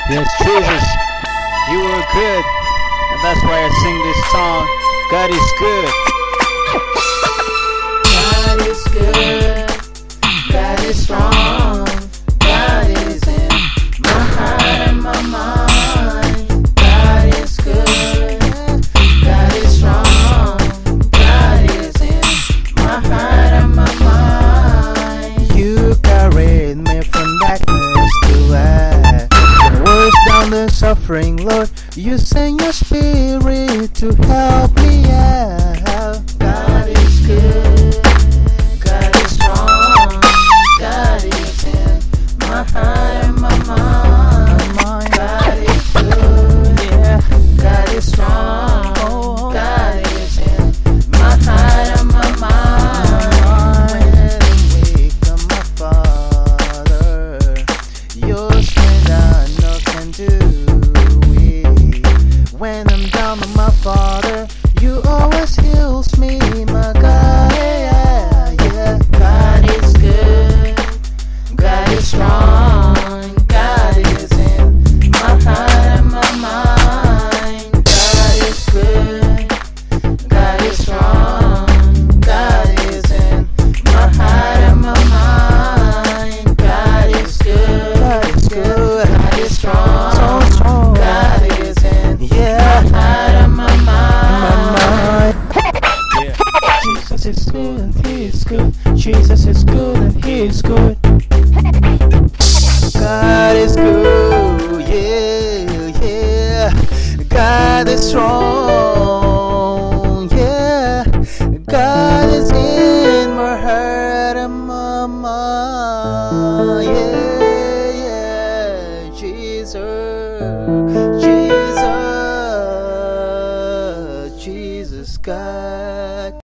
Yes, Jesus, you were good, and that's why I sing this song. God is good. God is good. God is strong. God is in my heart and my mind. God is good. God is strong. God is in my heart and my mind. You carried me from darkness to light. When words down the suffering, Lord, you send your spirit to help me out. God is good. God is strong. God is in my heart and my mind. God is good. Yeah. God is strong. God is in my heart and my mind. When I wake up, my Father, your strength I know can do it. When I'm down with my Father, you always heals me, my God. Yeah, yeah. God is good. God is strong. God is in my heart and my mind. God is good. God is strong. God is in my heart and my mind. God is good. God is good. God is strong. So strong. God is in Yeah. my heart and my My mind. mind. Yeah, Jesus is good and He is good. Jesus is good and He is good. God is good, yeah, yeah. God is strong, yeah. God is in my heart and my mind, yeah, yeah. Jesus, Jesus, Jesus, God.